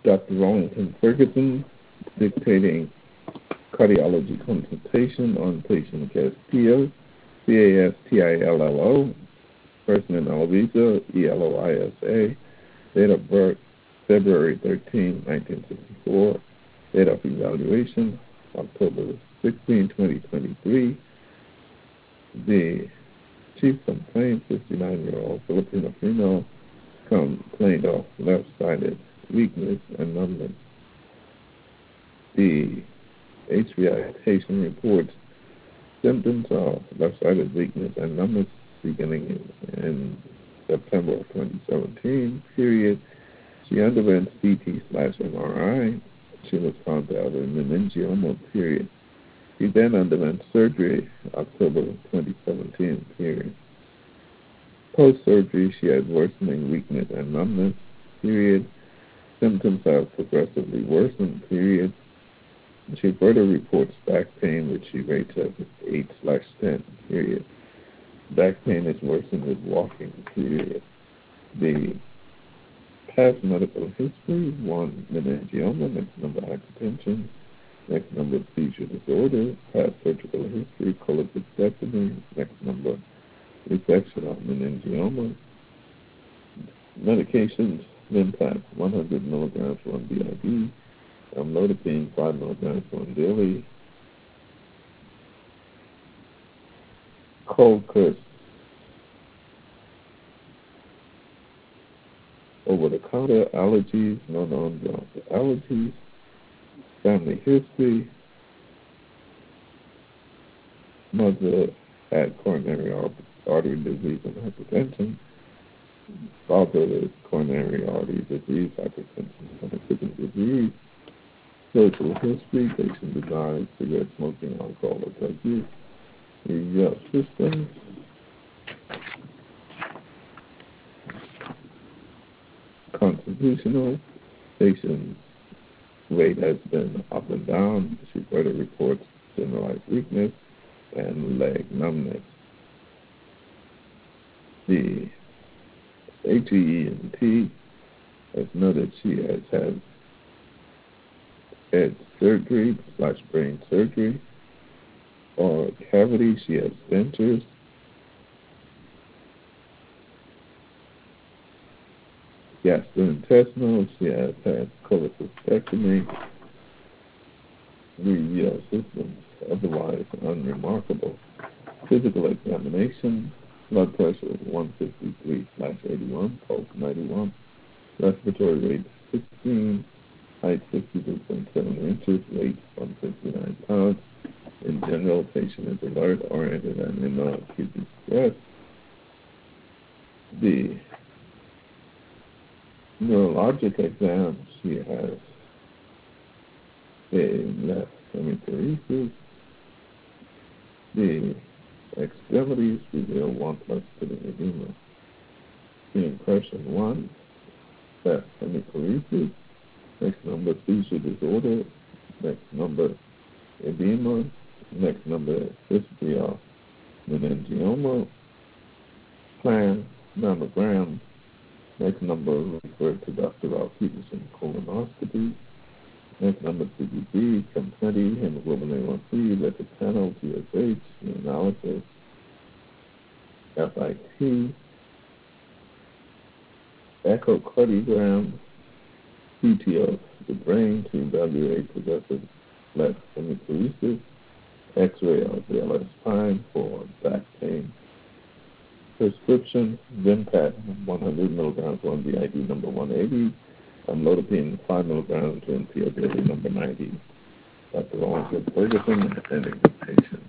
Dr. Wellington Ferguson, dictating cardiology consultation on patient Castillo, Castillo, first name Eloisa, Eloisa, date of birth February 13, 1964, date of evaluation October 16, 2023. The chief complaint, 59-year-old Filipino female, complained of left-sided weakness and numbness. The HBI patient reports symptoms of left-sided weakness and numbness beginning in September of 2017 period. She underwent CT/MRI. She was found to have a meningioma period. She then underwent surgery October 2017 period. Post-surgery, she had worsening weakness and numbness period. Symptoms have progressively worsened period. She further reports back pain, which she rates as 8/10 period. Back pain is worsened with walking period. The past medical history: 1, meningioma, next number hypertension, next number seizure disorder, past surgical history, cholecystectomy, next number resection of meningioma. Medications: Vimpat 100 milligrams 1 BID, amlodipine 5 milligrams 1 daily, Colchicine over-the-counter allergies, no known allergies, family history, mother had coronary artery disease and hypertension, father is coronary artery disease, hypertension, and kidney disease, social history, patient denies cigarette smoking, alcohol, or drug use, the systems, constitutional, patient's weight has been up and down. She further reports generalized weakness and leg numbness. The HENT has noted she has had head surgery / brain surgery, or cavity. She has dentures. Gastrointestinal, she has had cholecystectomy. The systems otherwise unremarkable. Physical examination: blood pressure 153/81, pulse 91, respiratory rate 16, height 62.7 inches, weight 159 pounds. In general, patient is alert, oriented, and in acute distress. The neurologic exam: she has a left hemiparesis. The extremities reveal 1+ sitting edema. The impression: 1, left hemiparesis. Next number, seizure disorder. Next number, edema. Next number, history of meningioma. Plan, mammogram. Next number, referred to Dr. Ralph Peterson, colonoscopy. Next number, CBC, COM20, hemoglobin A1C, lipid panel, TSH, analysis, FIT, echocardiogram, CT of the brain to evaluate progressive left hemiparesis, X-ray of the LS spine for back pain. Prescription: Vimpat 100 milligrams 1 BID number 180, amlodipine 5 milligrams 1 PO daily number 90. Dr. Wellington Ferguson, attending the patient.